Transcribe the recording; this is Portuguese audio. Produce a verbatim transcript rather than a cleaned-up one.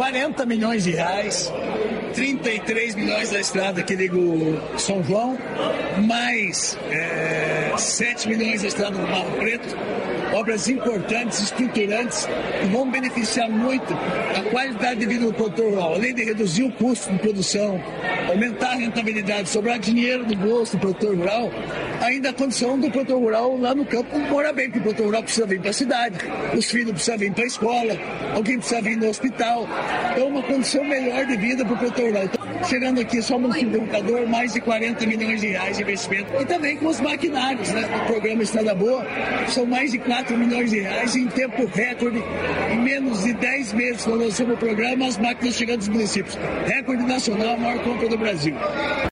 quarenta milhões de reais, trinta e três milhões da estrada que liga o São João, mais é, sete milhões da estrada do Barro Preto, obras importantes, estruturantes, que vão beneficiar muito a qualidade de vida do produtor rural, além de reduzir o custo de produção, aumentar a rentabilidade, sobrar dinheiro no bolso do produtor rural, ainda a condição do produtor rural lá no campo morar bem, porque o produtor rural precisa vir para a cidade, os filhos precisam vir para a escola, alguém precisa vir no hospital, então uma condição melhor de vida para o produtor rural. Então, chegando aqui só no município do Educador, mais de quarenta milhões de reais de investimento, e também com os maquinários, né, do programa Estrada Boa, são mais de quatro milhões de reais em tempo recorde, em menos de dez meses nós lançamos o programa, as máquinas chegando nos municípios, recorde nacional, a maior compra do Brasil.